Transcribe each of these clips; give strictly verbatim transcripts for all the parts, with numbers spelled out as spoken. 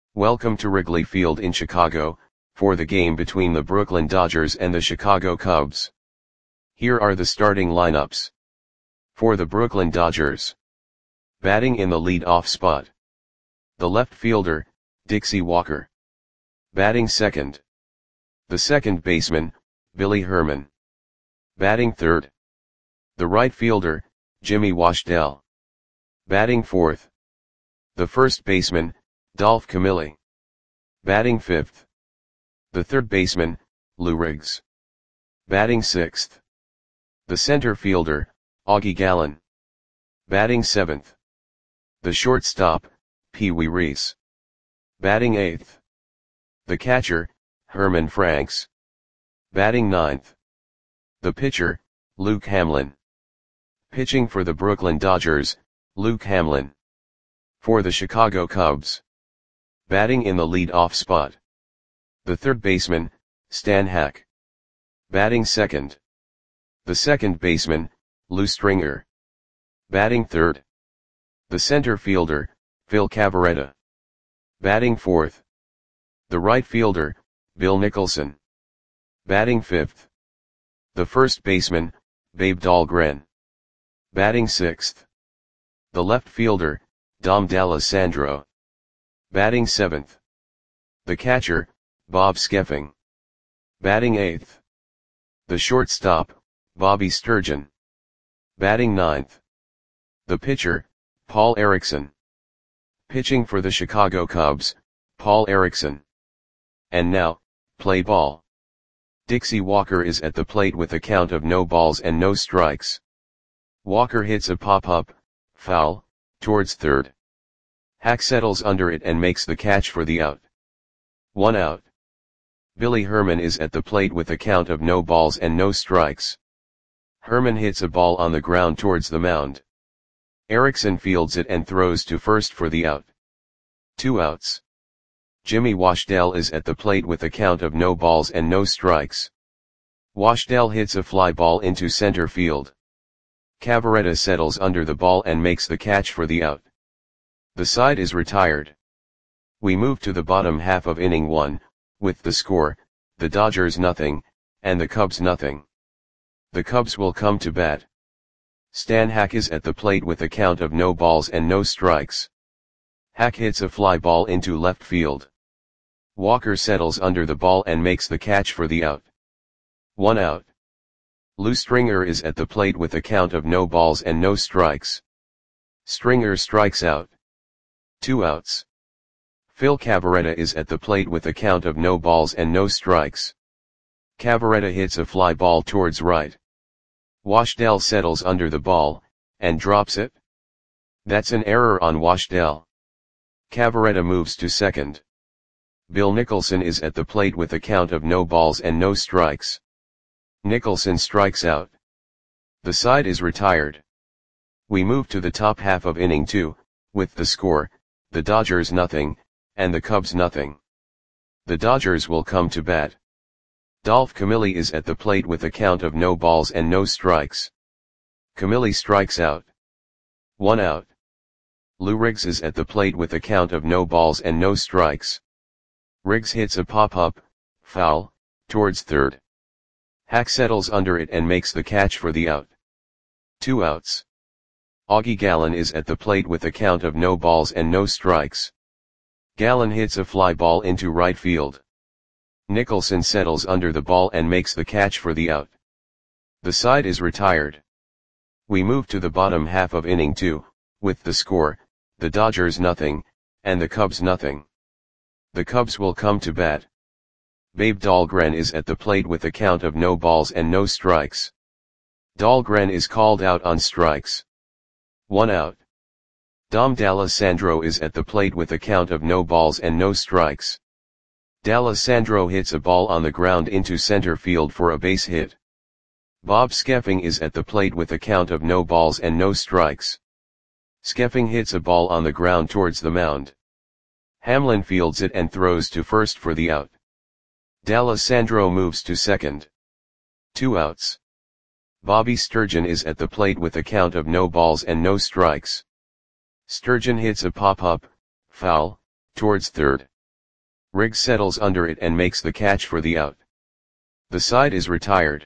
Welcome to Wrigley Field in Chicago, for the game between the Brooklyn Dodgers and the Chicago Cubs. Here are the starting lineups. For the Brooklyn Dodgers. Batting in the lead-off spot. The left fielder, Dixie Walker. Batting second. The second baseman, Billy Herman. Batting third. The right fielder, Jimmy Washdell. Batting fourth. The first baseman, Dolph Camilli. Batting fifth. The third baseman, Lou Riggs. Batting sixth. The center fielder, Augie Gallen. Batting seventh. The shortstop, Pee Wee Reese. Batting eighth. The catcher, Herman Franks. Batting ninth. The pitcher, Luke Hamlin. Pitching for the Brooklyn Dodgers, Luke Hamlin. For the Chicago Cubs. Batting in the lead-off spot. The third baseman, Stan Hack. Batting second. The second baseman, Lou Stringer. Batting third. The center fielder, Phil Cavarretta. Batting fourth. The right fielder, Bill Nicholson. Batting fifth. The first baseman, Babe Dahlgren. Batting sixth. The left fielder, Dom D'Alessandro. Batting seventh. The catcher, Bob Skeffing. Batting eighth. The shortstop, Bobby Sturgeon. Batting ninth. The pitcher, Paul Erickson. Pitching for the Chicago Cubs, Paul Erickson. And now, play ball. Dixie Walker is at the plate with a count of no balls and no strikes. Walker hits a pop-up, foul, towards third. Hack settles under it and makes the catch for the out. One out. Billy Herman is at the plate with a count of no balls and no strikes. Herman hits a ball on the ground towards the mound. Erickson fields it and throws to first for the out. Two outs. Jimmy Washdell is at the plate with a count of no balls and no strikes. Washdell hits a fly ball into center field. Cavarretta settles under the ball and makes the catch for the out. The side is retired. We move to the bottom half of inning one, with the score, the Dodgers nothing, and the Cubs nothing. The Cubs will come to bat. Stan Hack is at the plate with a count of no balls and no strikes. Hack hits a fly ball into left field. Walker settles under the ball and makes the catch for the out. One out. Lou Stringer is at the plate with a count of no balls and no strikes. Stringer strikes out. Two outs. Phil Cavarretta is at the plate with a count of no balls and no strikes. Cavarretta hits a fly ball towards right. Washdell settles under the ball, and drops it. That's an error on Washdell. Cavarretta moves to second. Bill Nicholson is at the plate with a count of no balls and no strikes. Nicholson strikes out. The side is retired. We move to the top half of inning two, with the score, the Dodgers nothing, and the Cubs nothing. The Dodgers will come to bat. Dolph Camilli is at the plate with a count of no balls and no strikes. Camilli strikes out. One out. Lou Riggs is at the plate with a count of no balls and no strikes. Riggs hits a pop-up, foul, towards third. Hack settles under it and makes the catch for the out. Two outs. Augie Gallen is at the plate with a count of no balls and no strikes. Gallen hits a fly ball into right field. Nicholson settles under the ball and makes the catch for the out. The side is retired. We move to the bottom half of inning two, with the score, the Dodgers nothing, and the Cubs nothing. The Cubs will come to bat. Babe Dahlgren is at the plate with a count of no balls and no strikes. Dahlgren is called out on strikes. One out. Dom D'Alessandro is at the plate with a count of no balls and no strikes. D'Alessandro hits a ball on the ground into center field for a base hit. Bob Skeffing is at the plate with a count of no balls and no strikes. Skeffing hits a ball on the ground towards the mound. Hamlin fields it and throws to first for the out. D'Alessandro moves to second. Two outs. Bobby Sturgeon is at the plate with a count of no balls and no strikes. Sturgeon hits a pop-up, foul, towards third. Riggs settles under it and makes the catch for the out. The side is retired.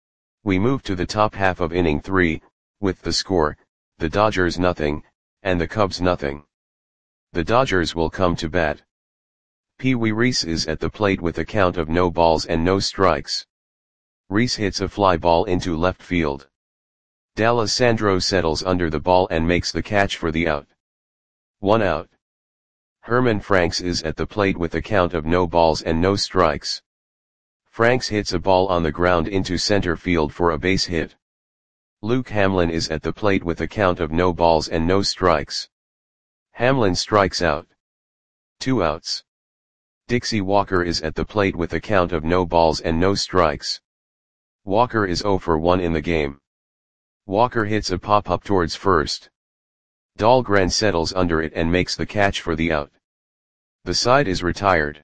We move to the top half of inning three, with the score, the Dodgers nothing, and the Cubs nothing. The Dodgers will come to bat. Pee Wee Reese is at the plate with a count of no balls and no strikes. Reese hits a fly ball into left field. D'Alessandro settles under the ball and makes the catch for the out. One out. Herman Franks is at the plate with a count of no balls and no strikes. Franks hits a ball on the ground into center field for a base hit. Luke Hamlin is at the plate with a count of no balls and no strikes. Hamlin strikes out. Two outs. Dixie Walker is at the plate with a count of no balls and no strikes. Walker is oh for one in the game. Walker hits a pop-up towards first. Dahlgren settles under it and makes the catch for the out. The side is retired.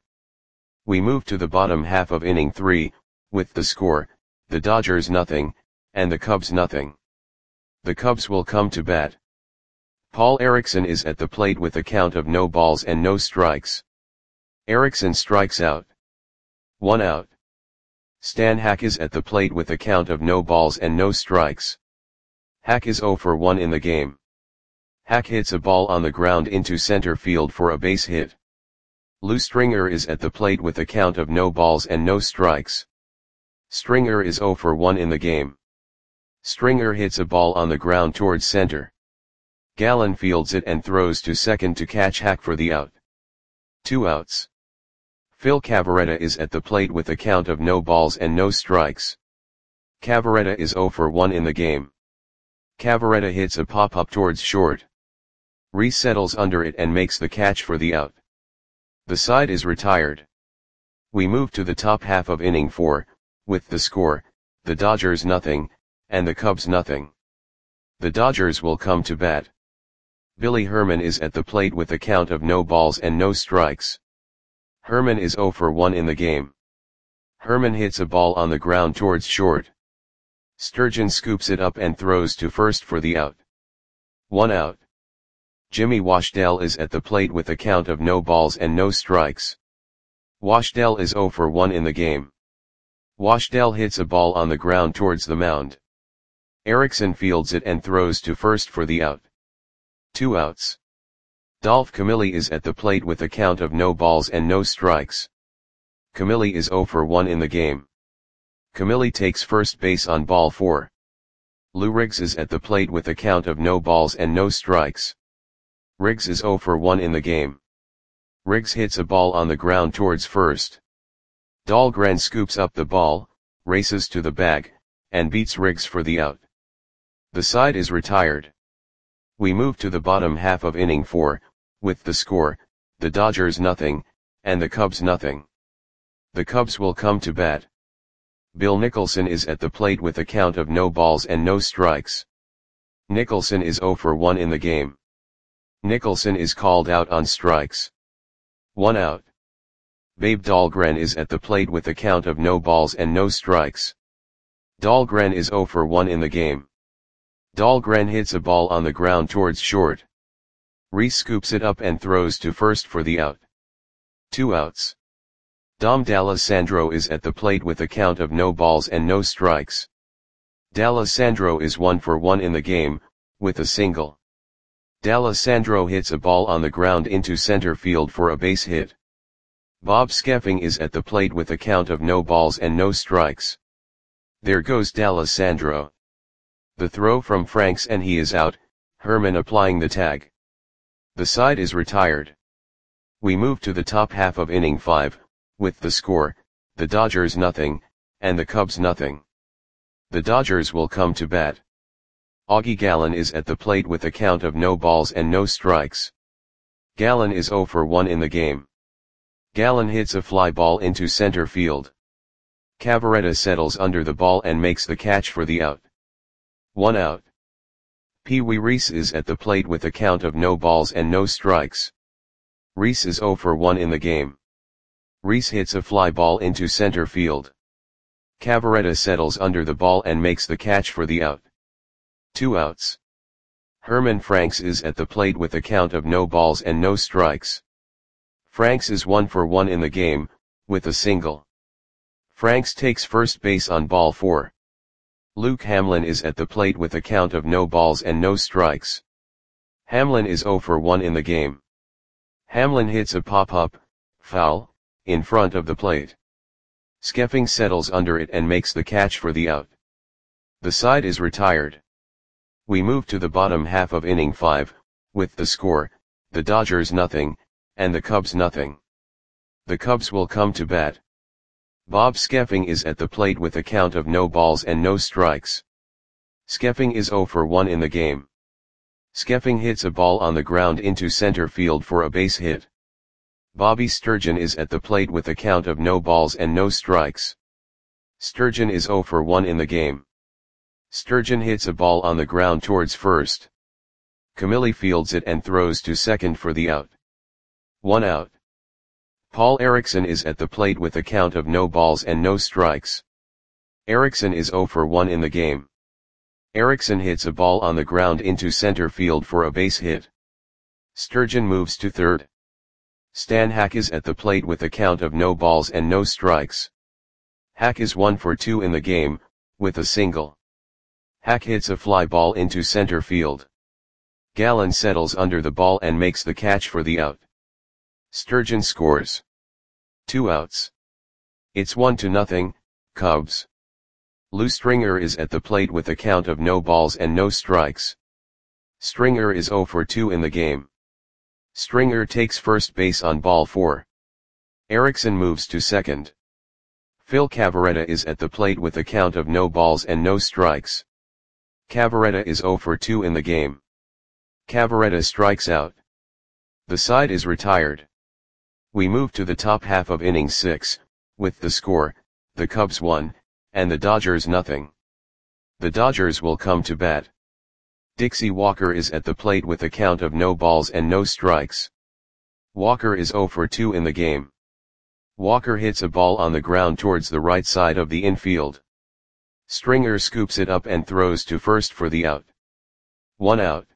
We move to the bottom half of inning three, with the score, the Dodgers nothing, and the Cubs nothing. The Cubs will come to bat. Paul Erickson is at the plate with a count of no balls and no strikes. Erickson strikes out. One out. Stan Hack is at the plate with a count of no balls and no strikes. Hack is oh for one in the game. Hack hits a ball on the ground into center field for a base hit. Lou Stringer is at the plate with a count of no balls and no strikes. Stringer is oh for one in the game. Stringer hits a ball on the ground towards center. Gallen fields it and throws to second to catch Hack for the out. Two outs. Phil Cavarretta is at the plate with a count of no balls and no strikes. Cavarretta is oh for one in the game. Cavarretta hits a pop-up towards short. Reese settles under it and makes the catch for the out. The side is retired. We move to the top half of inning four, with the score, the Dodgers nothing, and the Cubs nothing. The Dodgers will come to bat. Billy Herman is at the plate with a count of no balls and no strikes. Herman is oh for one in the game. Herman hits a ball on the ground towards short. Sturgeon scoops it up and throws to first for the out. One out. Jimmy Washdell is at the plate with a count of no balls and no strikes. Washdell is oh for one in the game. Washdell hits a ball on the ground towards the mound. Erickson fields it and throws to first for the out. Two outs. Dolph Camilli is at the plate with a count of no balls and no strikes. Camilli is oh for one in the game. Camilli takes first base on ball four. Lou Riggs is at the plate with a count of no balls and no strikes. Riggs is oh for one in the game. Riggs hits a ball on the ground towards first. Dahlgren scoops up the ball, races to the bag, and beats Riggs for the out. The side is retired. We move to the bottom half of inning four, with the score, the Dodgers nothing, and the Cubs nothing. The Cubs will come to bat. Bill Nicholson is at the plate with a count of no balls and no strikes. Nicholson is oh for one in the game. Nicholson is called out on strikes. One out. Babe Dahlgren is at the plate with a count of no balls and no strikes. Dahlgren is oh for one in the game. Dahlgren hits a ball on the ground towards short. Reese scoops it up and throws to first for the out. Two outs. Dom D'Alessandro is at the plate with a count of no balls and no strikes. D'Alessandro is one for one in the game, with a single. D'Alessandro hits a ball on the ground into center field for a base hit. Bob Skeffing is at the plate with a count of no balls and no strikes. There goes D'Alessandro. The throw from Franks and he is out, Herman applying the tag. The side is retired. We move to the top half of inning five, with the score, the Dodgers nothing, and the Cubs nothing. The Dodgers will come to bat. Augie Gallen is at the plate with a count of no balls and no strikes. Gallen is oh for one in the game. Gallen hits a fly ball into center field. Cavarretta settles under the ball and makes the catch for the out. One out. Pee Wee Reese is at the plate with a count of no balls and no strikes. Reese is oh for one in the game. Reese hits a fly ball into center field. Cavarretta settles under the ball and makes the catch for the out. Two outs. Herman Franks is at the plate with a count of no balls and no strikes. Franks is one for one in the game, with a single. Franks takes first base on ball four. Luke Hamlin is at the plate with a count of no balls and no strikes. Hamlin is zero for one in the game. Hamlin hits a pop-up, foul, in front of the plate. Skeffing settles under it and makes the catch for the out. The side is retired. We move to the bottom half of inning five, with the score, the Dodgers nothing, and the Cubs nothing. The Cubs will come to bat. Bob Skeffing is at the plate with a count of no balls and no strikes. Skeffing is zero for one in the game. Skeffing hits a ball on the ground into center field for a base hit. Bobby Sturgeon is at the plate with a count of no balls and no strikes. Sturgeon is zero for one in the game. Sturgeon hits a ball on the ground towards first. Camilli fields it and throws to second for the out. One out. Paul Erickson is at the plate with a count of no balls and no strikes. Erickson is zero for one in the game. Erickson hits a ball on the ground into center field for a base hit. Sturgeon moves to third. Stan Hack is at the plate with a count of no balls and no strikes. Hack is one for two in the game, with a single. Hack hits a fly ball into center field. Gallen settles under the ball and makes the catch for the out. Sturgeon scores. Two outs. It's one to nothing, Cubs. Lou Stringer is at the plate with a count of no balls and no strikes. Stringer is zero for two in the game. Stringer takes first base on ball four. Erickson moves to second. Phil Cavarretta is at the plate with a count of no balls and no strikes. Cavarretta is zero for two in the game. Cavarretta strikes out. The side is retired. We move to the top half of inning six, with the score, the Cubs one, and the Dodgers nothing. The Dodgers will come to bat. Dixie Walker is at the plate with a count of no balls and no strikes. Walker is zero for two in the game. Walker hits a ball on the ground towards the right side of the infield. Stringer scoops it up and throws to first for the out. One out.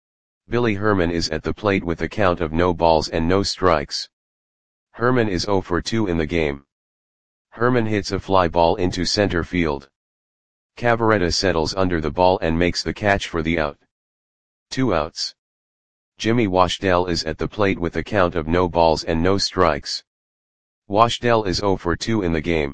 Billy Herman is at the plate with a count of no balls and no strikes. Herman is zero for two in the game. Herman hits a fly ball into center field. Cavarretta settles under the ball and makes the catch for the out. Two outs. Jimmy Washdell is at the plate with a count of no balls and no strikes. Washdell is zero for two in the game.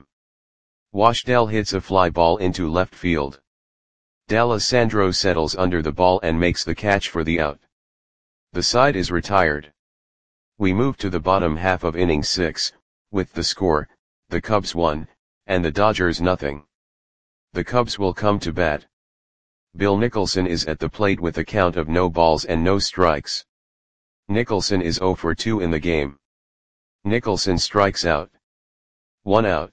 Washdell hits a fly ball into left field. D'Alessandro settles under the ball and makes the catch for the out. The side is retired. We move to the bottom half of inning six, with the score, the Cubs one, and the Dodgers nothing. The Cubs will come to bat. Bill Nicholson is at the plate with a count of no balls and no strikes. Nicholson is zero for two in the game. Nicholson strikes out. One out.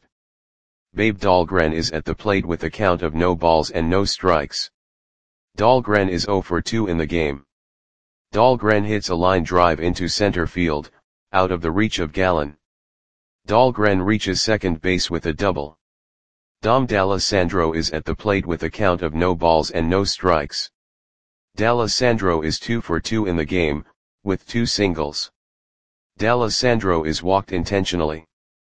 Babe Dahlgren is at the plate with a count of no balls and no strikes. Dahlgren is zero for two in the game. Dahlgren hits a line drive into center field, out of the reach of Gallen. Dahlgren reaches second base with a double. Dom D'Alessandro is at the plate with a count of no balls and no strikes. D'Alessandro is two for two in the game, with two singles. D'Alessandro is walked intentionally.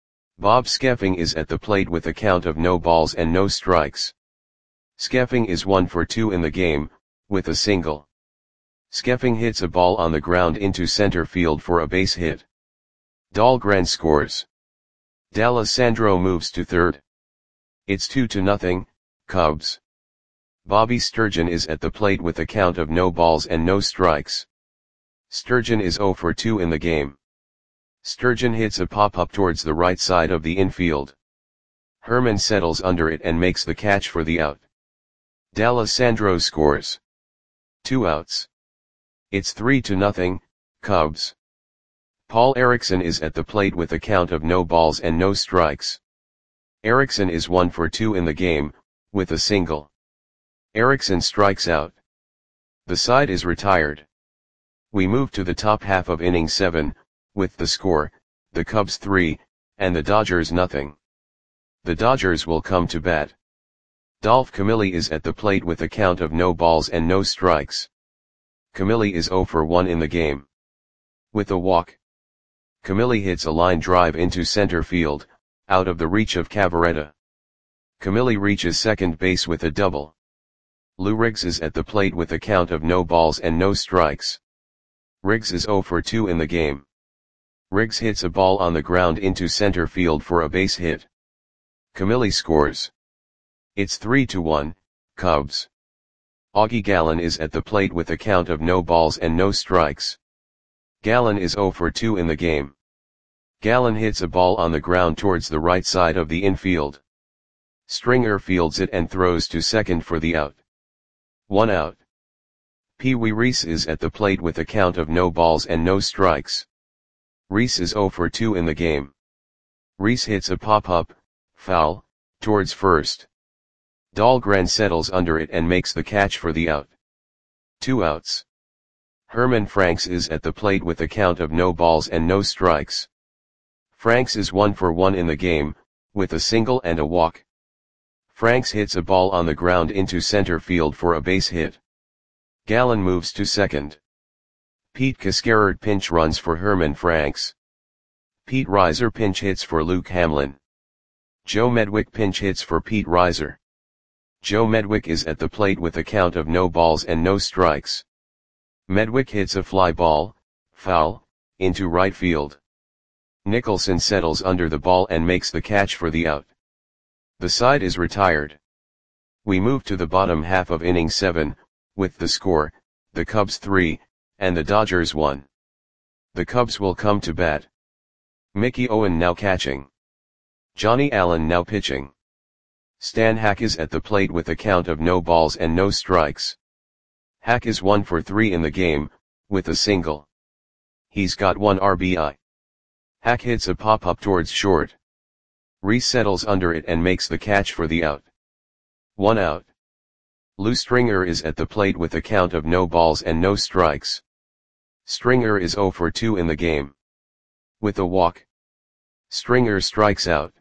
Bob Skeffing is at the plate with a count of no balls and no strikes. Skeffing is one for two in the game, with a single. Skeffing hits a ball on the ground into center field for a base hit. Dahlgren scores. D'Alessandro moves to third. It's two to nothing, Cubs. Bobby Sturgeon is at the plate with a count of no balls and no strikes. Sturgeon is zero for two in the game. Sturgeon hits a pop-up towards the right side of the infield. Herman settles under it and makes the catch for the out. D'Alessandro scores. Two outs. It's three to nothing, Cubs. Paul Erickson is at the plate with a count of no balls and no strikes. Erickson is one for two in the game, with a single. Erickson strikes out. The side is retired. We move to the top half of inning seven, with the score, the Cubs three, and the Dodgers nothing. The Dodgers will come to bat. Dolph Camilli is at the plate with a count of no balls and no strikes. Camilli is zero for one in the game. With a walk. Camilli hits a line drive into center field, out of the reach of Cavaretta. Camilli reaches second base with a double. Lou Riggs is at the plate with a count of no balls and no strikes. Riggs is oh for two in the game. Riggs hits a ball on the ground into center field for a base hit. Camilli scores. It's three to one, Cubs. Augie Gallen is at the plate with a count of no balls and no strikes. Gallen is oh for two in the game. Gallen hits a ball on the ground towards the right side of the infield. Stringer fields it and throws to second for the out. One out. Pee Wee Reese is at the plate with a count of no balls and no strikes. Reese is oh for two in the game. Reese hits a pop-up, foul, towards first. Dahlgren settles under it and makes the catch for the out. Two outs. Herman Franks is at the plate with a count of no balls and no strikes. Franks is one for one in the game, with a single and a walk. Franks hits a ball on the ground into center field for a base hit. Gallen moves to second. Pete Cascarard pinch runs for Herman Franks. Pete Reiser pinch hits for Luke Hamlin. Joe Medwick pinch hits for Pete Reiser. Joe Medwick is at the plate with a count of no balls and no strikes. Medwick hits a fly ball, foul, into right field. Nicholson settles under the ball and makes the catch for the out. The side is retired. We move to the bottom half of inning seven, with the score, the Cubs three, and the Dodgers one. The Cubs will come to bat. Mickey Owen now catching. Johnny Allen now pitching. Stan Hack is at the plate with a count of no balls and no strikes. Hack is one for three in the game, with a single. He's got one R B I. Hack hits a pop-up towards short. Reese settles under it and makes the catch for the out. One out. Lou Stringer is at the plate with a count of no balls and no strikes. Stringer is oh for two in the game. With a walk. Stringer strikes out.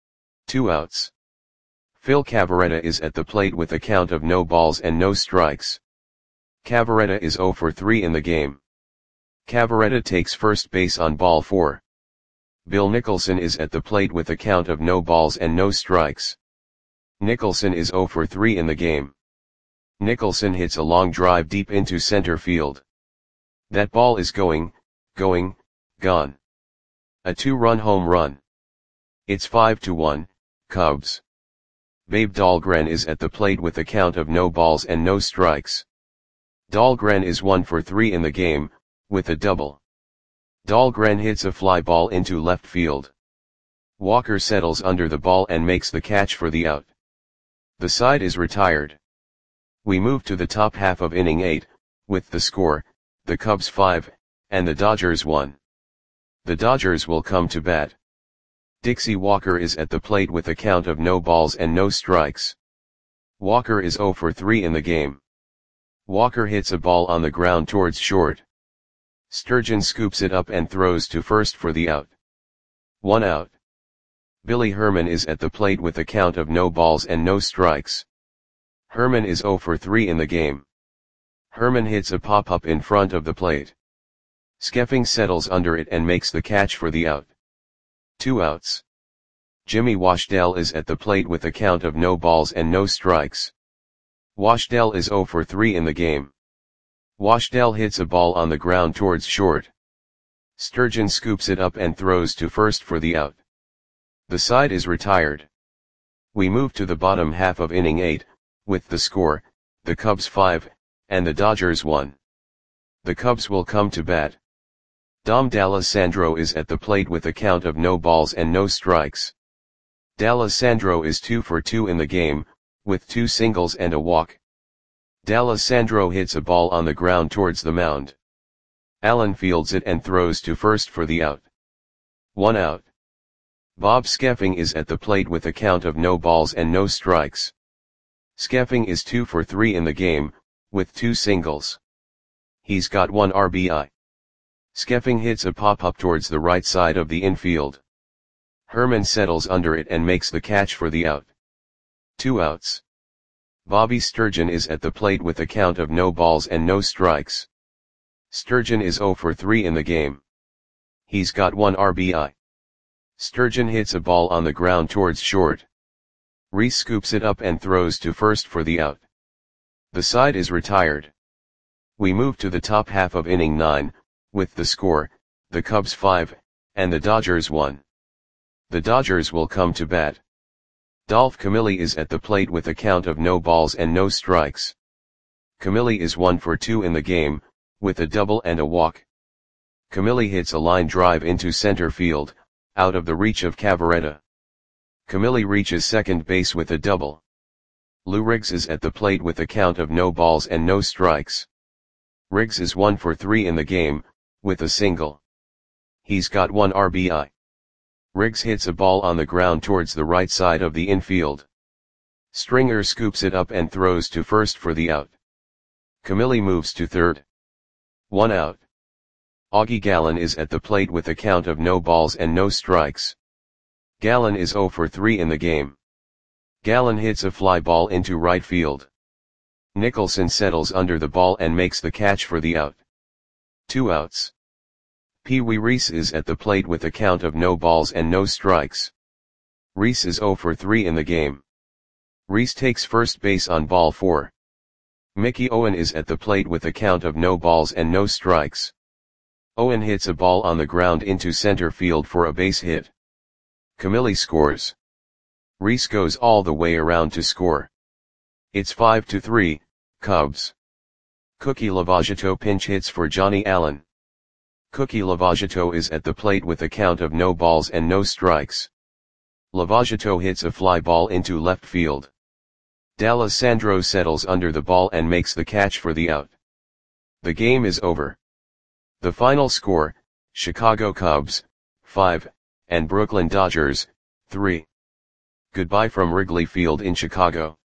Two outs. Phil Cavaretta is at the plate with a count of no balls and no strikes. Cavaretta is oh for three in the game. Cavaretta takes first base on ball four. Bill Nicholson is at the plate with a count of no balls and no strikes. Nicholson is oh for three in the game. Nicholson hits a long drive deep into center field. That ball is going, going, gone. A two-run home run. It's five to one, Cubs. Babe Dahlgren is at the plate with a count of no balls and no strikes. Dahlgren is one for three in the game, with a double. Dahlgren hits a fly ball into left field. Walker settles under the ball and makes the catch for the out. The side is retired. We move to the top half of inning eight, with the score, the Cubs five, and the Dodgers one. The Dodgers will come to bat. Dixie Walker is at the plate with a count of no balls and no strikes. Walker is oh for three in the game. Walker hits a ball on the ground towards short. Sturgeon scoops it up and throws to first for the out. One out. Billy Herman is at the plate with a count of no balls and no strikes. Herman is oh for three in the game. Herman hits a pop-up in front of the plate. Skeffing settles under it and makes the catch for the out. Two outs. Jimmy Washdell is at the plate with a count of no balls and no strikes. Washdell is oh for three in the game. Washdell hits a ball on the ground towards short. Sturgeon scoops it up and throws to first for the out. The side is retired. We move to the bottom half of inning eight, with the score, the Cubs five, and the Dodgers one. The Cubs will come to bat. Dom D'Alessandro is at the plate with a count of no balls and no strikes. D'Alessandro is two for two in the game, with two singles and a walk. D'Alessandro hits a ball on the ground towards the mound. Allen fields it and throws to first for the out. One out. Bob Skeffing is at the plate with a count of no balls and no strikes. Skeffing is two for three in the game, with two singles. He's got one R B I. Skeffing hits a pop-up towards the right side of the infield. Herman settles under it and makes the catch for the out. Two outs. Bobby Sturgeon is at the plate with a count of no balls and no strikes. Sturgeon is oh for three in the game. He's got one R B I. Sturgeon hits a ball on the ground towards short. Reese scoops it up and throws to first for the out. The side is retired. We move to the top half of inning nine, with the score, the Cubs five, and the Dodgers one. The Dodgers will come to bat. Dolph Camilli is at the plate with a count of no balls and no strikes. Camilli is one for two in the game, with a double and a walk. Camilli hits a line drive into center field, out of the reach of Cavaretta. Camilli reaches second base with a double. Lou Riggs is at the plate with a count of no balls and no strikes. Riggs is one for three in the game, with a single. He's got one R B I. Riggs hits a ball on the ground towards the right side of the infield. Stringer scoops it up and throws to first for the out. Camilli moves to third. One out. Augie Gallen is at the plate with a count of no balls and no strikes. Gallen is zero for three in the game. Gallen hits a fly ball into right field. Nicholson settles under the ball and makes the catch for the out. Two outs. Pee Wee Reese is at the plate with a count of no balls and no strikes. Reese is zero for three in the game. Reese takes first base on ball four. Mickey Owen is at the plate with a count of no balls and no strikes. Owen hits a ball on the ground into center field for a base hit. Camilli scores. Reese goes all the way around to score. It's five to three, Cubs. Cookie Lavagetto pinch hits for Johnny Allen. Cookie Lavagetto is at the plate with a count of no balls and no strikes. Lavagetto hits a fly ball into left field. D'Alessandro settles under the ball and makes the catch for the out. The game is over. The final score, Chicago Cubs, five, and Brooklyn Dodgers, three. Goodbye from Wrigley Field in Chicago.